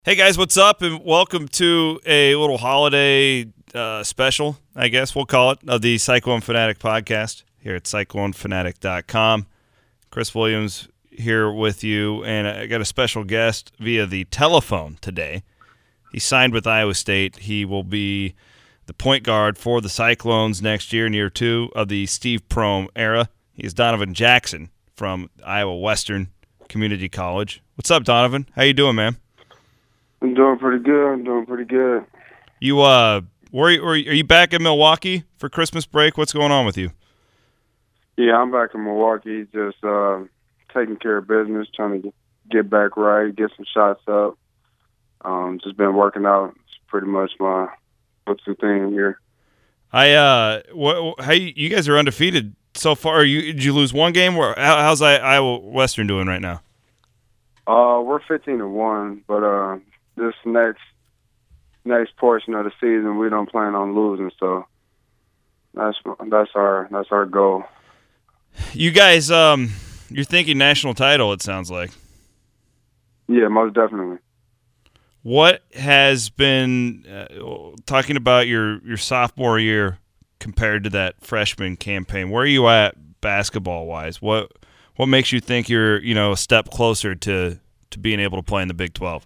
Hey guys, what's up? And welcome to a little holiday special, I guess we'll call it, of the Cyclone Fanatic podcast here at CycloneFanatic.com. Chris Williams here with you, and I got a special guest via the telephone today. He signed with Iowa State. He will be the point guard for the Cyclones next year in year 2 of the Steve Prohm era. He is Donovan Jackson from Iowa Western Community College. What's up, Donovan? How you doing, man? I'm doing pretty good. You are you back in Milwaukee for Christmas break? What's going on with you? Yeah, I'm back in Milwaukee, just taking care of business, trying to get back right, get some shots up. Just been working out. It's pretty much my go-to thing here. How you guys are undefeated so far? Did you lose one game? How's Iowa Western doing right now? We're 15-1, but this next portion of the season, we don't plan on losing, so that's our goal. You guys, you're thinking national title, it sounds like. Yeah, most definitely. What has been talking about your sophomore year compared to that freshman campaign? Where are you at basketball wise? What makes you think you're a step closer to being able to play in the Big 12?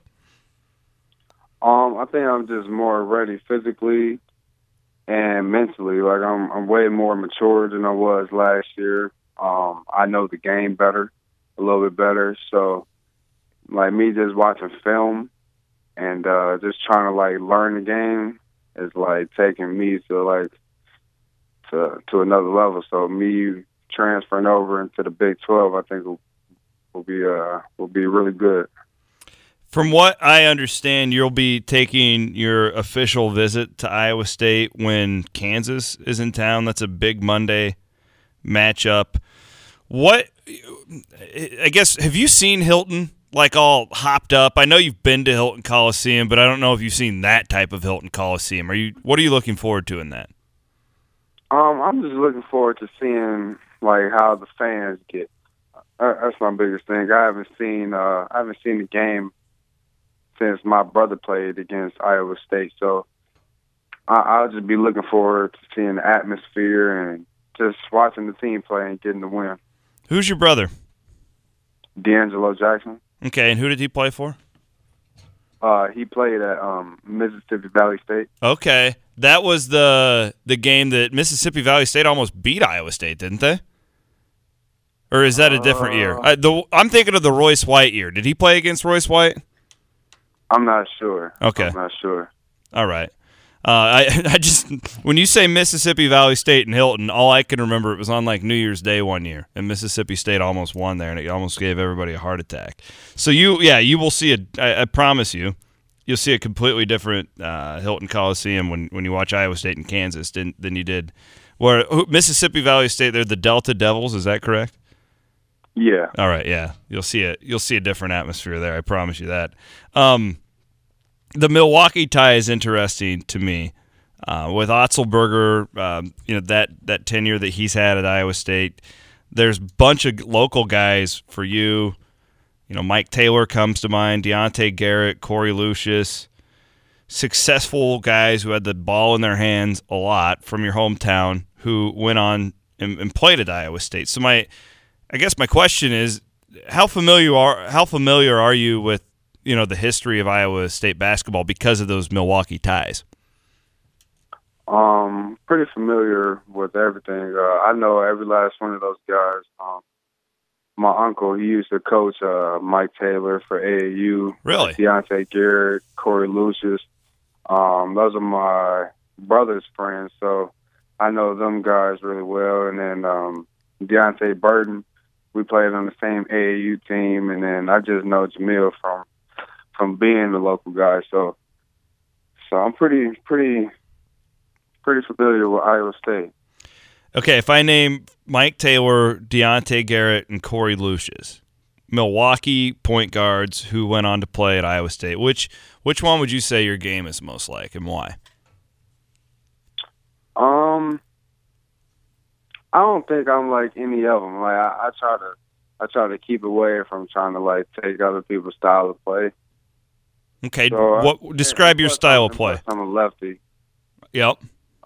I think I'm just more ready physically and mentally. Like I'm way more mature than I was last year. I know the game better, a little bit better. So, like me just watching film and just trying to like learn the game is like taking me to another level. So me transferring over into the Big 12, I think will be really good. From what I understand, you'll be taking your official visit to Iowa State when Kansas is in town. That's a big Monday matchup. I guess, have you seen Hilton like all hopped up? I know you've been to Hilton Coliseum, but I don't know if you've seen that type of Hilton Coliseum. What are you looking forward to in that? I'm just looking forward to seeing like how the fans get. That's my biggest thing. I haven't seen the game since my brother played against Iowa State. So I'll just be looking forward to seeing the atmosphere and just watching the team play and getting the win. Who's your brother? D'Angelo Jackson. Okay, and who did he play for? He played at Mississippi Valley State. Okay, that was the game that Mississippi Valley State almost beat Iowa State, didn't they? Or is that a different year? I'm thinking of the Royce White year. Did he play against Royce White? I'm not sure. Okay. I'm not sure. All right. I just, when you say Mississippi Valley State and Hilton, all I can remember, it was on like New Year's Day one year, and Mississippi State almost won there, and it almost gave everybody a heart attack. So you will see I promise you'll see a completely different Hilton Coliseum when you watch Iowa State and Kansas than you did. Where Mississippi Valley State, they're the Delta Devils, is that correct? Yeah. All right, yeah. You'll see a different atmosphere there, I promise you that. The Milwaukee tie is interesting to me. With Otzelberger, that tenure that he's had at Iowa State, there's a bunch of local guys for you. Mike Taylor comes to mind, Deontay Garrett, Corey Lucius, successful guys who had the ball in their hands a lot from your hometown who went on and played at Iowa State. So I guess my question is, how familiar are you with the history of Iowa State basketball because of those Milwaukee ties? Pretty familiar with everything. I know every last one of those guys. My uncle, he used to coach Mike Taylor for AAU. Really? Deontay Garrett, Corey Lucius. Those are my brother's friends, so I know them guys really well. And then Deontay Burton, we played on the same AAU team. And then I just know Jamil from being the local guy. So I'm pretty familiar with Iowa State. Okay, if I name Mike Taylor, Deontay Garrett, and Corey Lucius, Milwaukee point guards who went on to play at Iowa State, which one would you say your game is most like, and why? I don't think I'm like any of them. Like I try to keep away from trying to like take other people's style of play. Okay, So describe your style of play? I'm a lefty. Yep.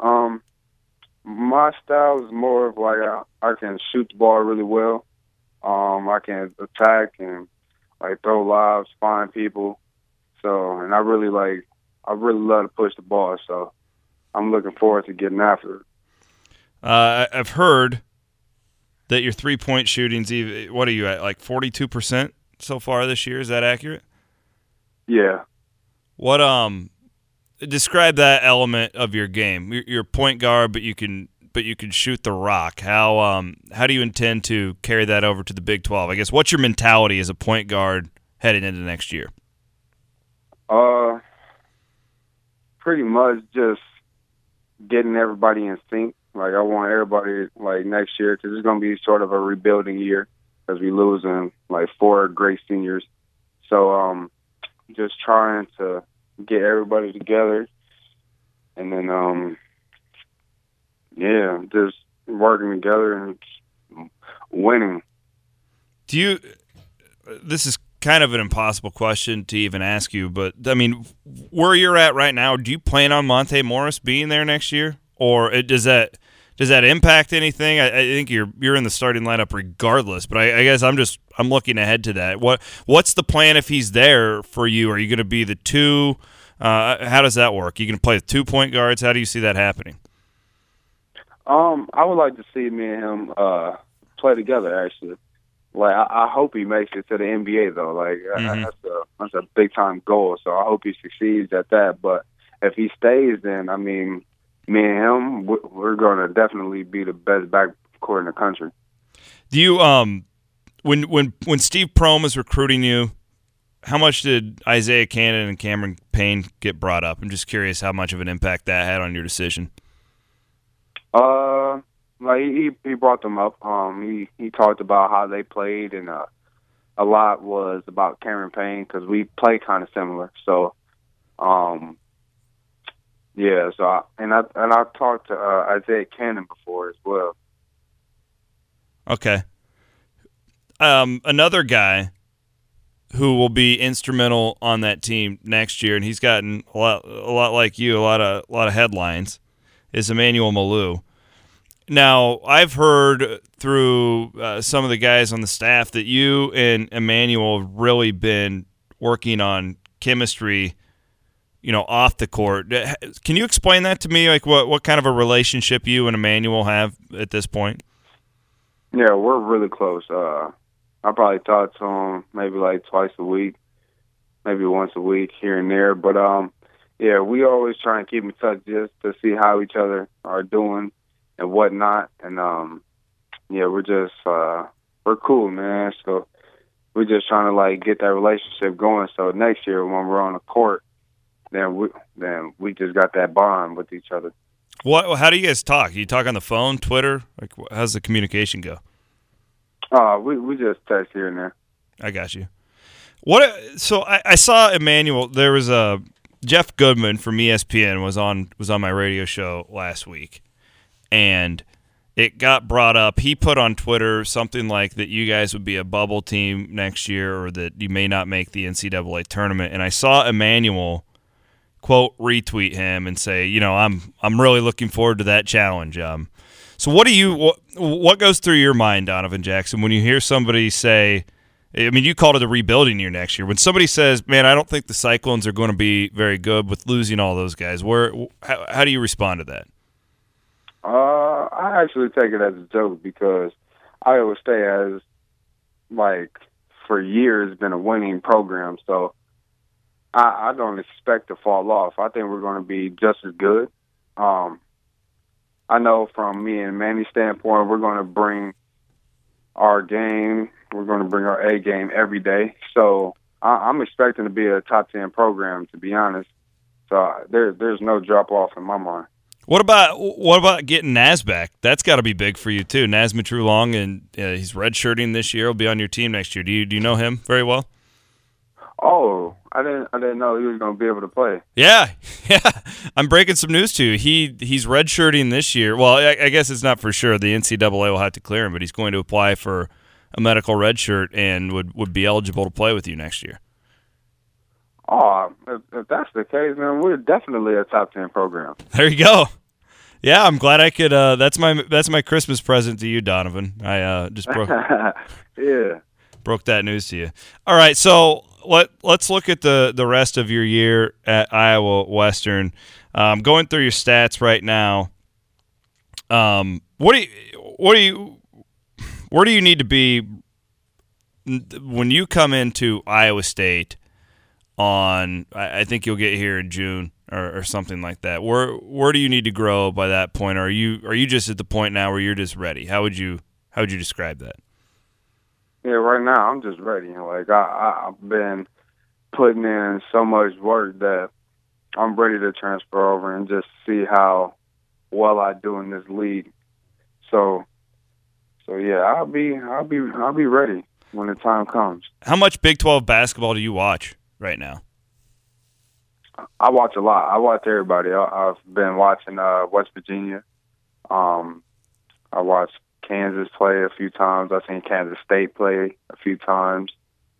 My style is more of like I can shoot the ball really well. I can attack and like throw lobs, find people. So, and I really love to push the ball. So, I'm looking forward to getting after it. I've heard that your 3-point shooting's what are you at, like 42% so far this year? Is that accurate? Yeah. What describe that element of your game. You're a point guard, but you can shoot the rock. How do you intend to carry that over to the Big 12? I guess what's your mentality as a point guard heading into next year? Pretty much just getting everybody in sync. Like I want everybody like next year because it's going to be sort of a rebuilding year because we losing like 4 great seniors. So just trying to get everybody together, and then just working together and winning. This is kind of an impossible question to even ask you, but I mean, where you're at right now, do you plan on Monte Morris being there next year, or does that impact anything? I think you're in the starting lineup regardless, but I guess I'm looking ahead to that. What's the plan if he's there for you? Are you going to be the 2? How does that work? You going to play with 2 point guards? How do you see that happening? I would like to see me and him play together. Actually, like I hope he makes it to the NBA though. Like that's a big time goal. So I hope he succeeds at that. But if he stays, then I mean, me and him, we're going to definitely be the best backcourt in the country. Do you when Steve Prohm was recruiting you, how much did Isaiah Cannon and Cameron Payne get brought up? I'm just curious how much of an impact that had on your decision. Like he brought them up. He talked about how they played, and a lot was about Cameron Payne because we play kind of similar. So, yeah. So I talked to Isaiah Cannon before as well. Okay. Another guy who will be instrumental on that team next year, and he's gotten a lot like you, a lot of headlines, is Emmanuel Malou. Now, I've heard through some of the guys on the staff that you and Emmanuel have really been working on chemistry, off the court. Can you explain that to me? Like, what kind of a relationship you and Emmanuel have at this point? Yeah, we're really close. I probably talk to him maybe like twice a week, maybe once a week here and there. But, yeah, we always try and keep in touch just to see how each other are doing and whatnot. And, yeah, we're cool, man. So we're just trying to, like, get that relationship going. So next year when we're on the court, then we just got that bond with each other. How do you guys talk? You talk on the phone, Twitter? Like, how's the communication go? We just text here and there. I got you. So I saw Emmanuel. There was Jeff Goodman from ESPN was on my radio show last week, and it got brought up. He put on Twitter something like that you guys would be a bubble team next year, or that you may not make the NCAA tournament. And I saw Emmanuel quote retweet him and say, I'm really looking forward to that challenge. So what goes through your mind, Donovan Jackson, when you hear somebody say, I mean, you called it a rebuilding year next year. When somebody says, man, I don't think the Cyclones are going to be very good with losing all those guys, how do you respond to that? I actually take it as a joke because Iowa State has, like, for years been a winning program. So I don't expect to fall off. I think we're going to be just as good. I know from me and Manny's standpoint, we're going to bring our game. We're going to bring our A game every day. So I'm expecting to be a top 10 program, to be honest. So there's no drop off in my mind. What about getting Naz back? That's got to be big for you too. Naz Mitrou-Long, and he's redshirting this year. He'll be on your team next year. Do you know him very well? Oh, I didn't know he was going to be able to play. Yeah. I'm breaking some news to you. He's redshirting this year. Well, I guess it's not for sure. The NCAA will have to clear him, but he's going to apply for a medical redshirt and would be eligible to play with you next year. Oh, if that's the case, then we're definitely a top 10 program. There you go. Yeah, I'm glad I could. That's my Christmas present to you, Donovan. I just broke Yeah. broke that news to you. All right, so let's look at the rest of your year at Iowa Western. Going through your stats right now. Where do you need to be when you come into Iowa State on? I think you'll get here in June or something like that. Where do you need to grow by that point? Or are you just at the point now where you're just ready? How would you describe that? Yeah, right now I'm just ready. Like I've been putting in so much work that I'm ready to transfer over and just see how well I do in this league. So yeah, I'll be ready when the time comes. How much Big 12 basketball do you watch right now? I watch a lot. I watch everybody. I've been watching West Virginia. I watched Kansas play a few times. I've seen Kansas State play a few times.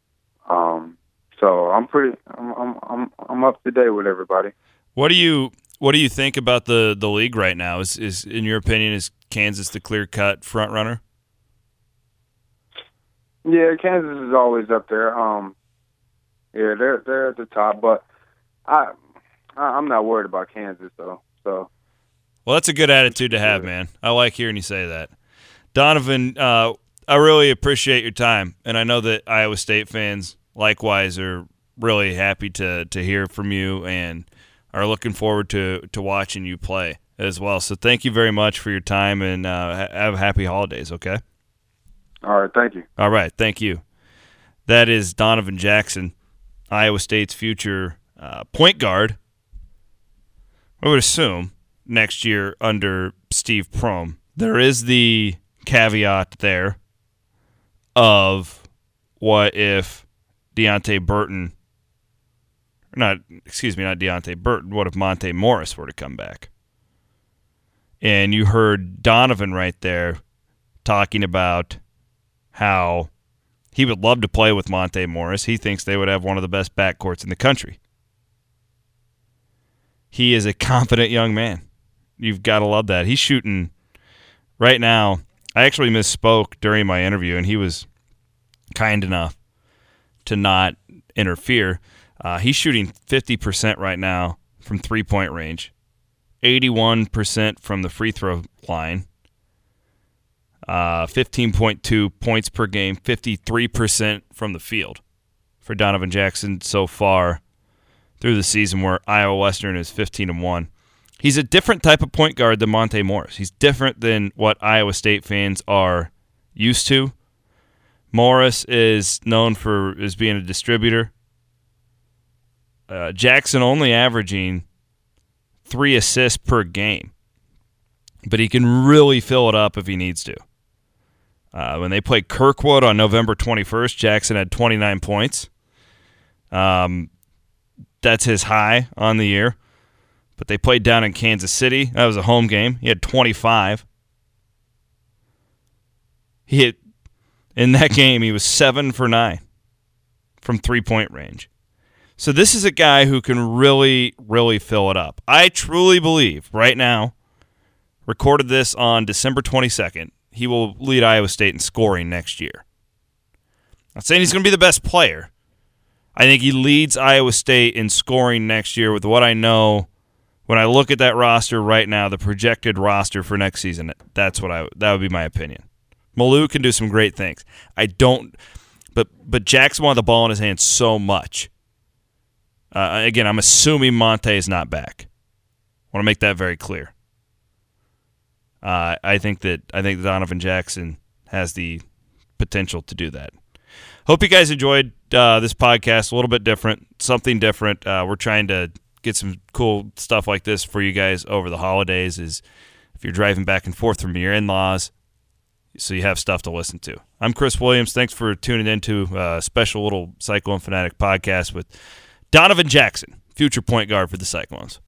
So I'm up to date with everybody. What do you think about the league right now? Is in your opinion, is Kansas the clear cut front runner? Yeah, Kansas is always up there. Yeah, they're at the top, but I'm not worried about Kansas though. So. Well, that's a good attitude to have, man. I like hearing you say that. Donovan, I really appreciate your time, and I know that Iowa State fans likewise are really happy to hear from you and are looking forward to watching you play as well. So thank you very much for your time, and have happy holidays, okay? All right, thank you. All right, thank you. That is Donovan Jackson, Iowa State's future point guard, I would assume, next year under Steve Prohm. There is the caveat there of what if Deonte Burton – not Deonte Burton. What if Monte Morris were to come back? And you heard Donovan right there talking about how he would love to play with Monte Morris. He thinks they would have one of the best backcourts in the country. He is a confident young man. You've got to love that. He's shooting right now. I actually misspoke during my interview, and he was kind enough to not interfere. He's shooting 50% right now from three-point range, 81% from the free throw line, 15.2 points per game, 53% from the field for Donovan Jackson so far through the season, where Iowa Western is 15-1. He's a different type of point guard than Monte Morris. He's different than what Iowa State fans are used to. Morris is known as being a distributor. Jackson only averaging 3 assists per game, but he can really fill it up if he needs to. When they played Kirkwood on November 21st, Jackson had 29 points. That's his high on the year. But they played down in Kansas City. That was a home game. He had 25. In that game, he was 7 for 9 from three-point range. So this is a guy who can really, really fill it up. I truly believe right now, recorded this on December 22nd, he will lead Iowa State in scoring next year. Not saying he's going to be the best player. I think he leads Iowa State in scoring next year with what I know. When I look at that roster right now, the projected roster for next season, that would be my opinion. Malou can do some great things. But Jackson wanted the ball in his hands so much. Again, I'm assuming Monte is not back. I want to make that very clear. I think that Donovan Jackson has the potential to do that. Hope you guys enjoyed this podcast. A little bit different, something different. We're trying to get some cool stuff like this for you guys over the holidays, is if you're driving back and forth from your in-laws, so you have stuff to listen to. I'm Chris Williams. Thanks for tuning into a special little Cyclone Fanatic podcast with Donovan Jackson, future point guard for the Cyclones.